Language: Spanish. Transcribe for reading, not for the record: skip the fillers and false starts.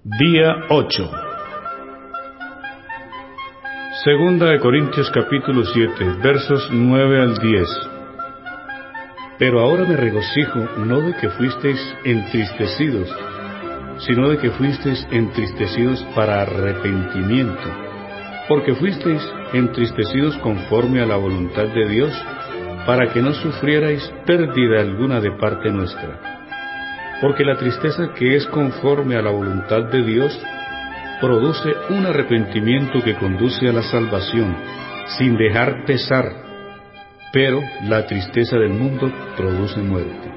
Día 8. Segunda de Corintios capítulo 7, versos 9 al 10. Pero ahora me regocijo, no de que fuisteis entristecidos, sino de que fuisteis entristecidos para arrepentimiento, porque fuisteis entristecidos conforme a la voluntad de Dios, para que no sufrierais pérdida alguna de parte nuestra. Porque la tristeza que es conforme a la voluntad de Dios produce un arrepentimiento que conduce a la salvación, sin dejar pesar, pero la tristeza del mundo produce muerte.